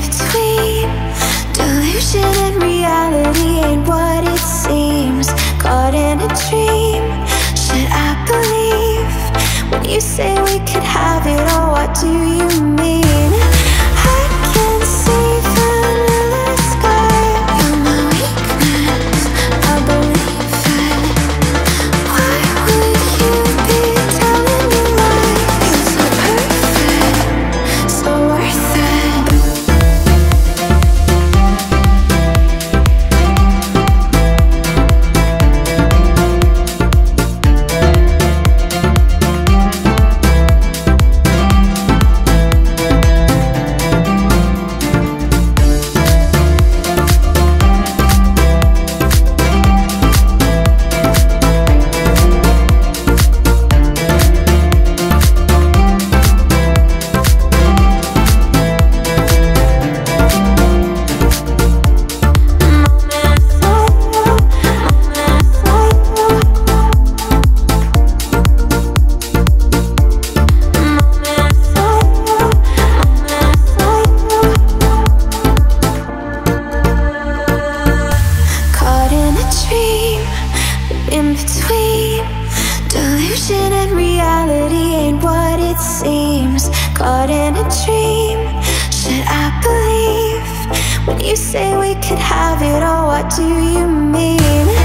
between. Delusion and reality ain't what it seems. Caught in a dream, should I believe when you say we could have it all? What do you mean? I can see vanilla sky. You're my weakness, I believe it. Why would you be telling me lies? You're so perfect, so worth it. In between, delusion and reality ain't what it seems. Caught in a dream, should I believe when you say we could have it all? What do you mean?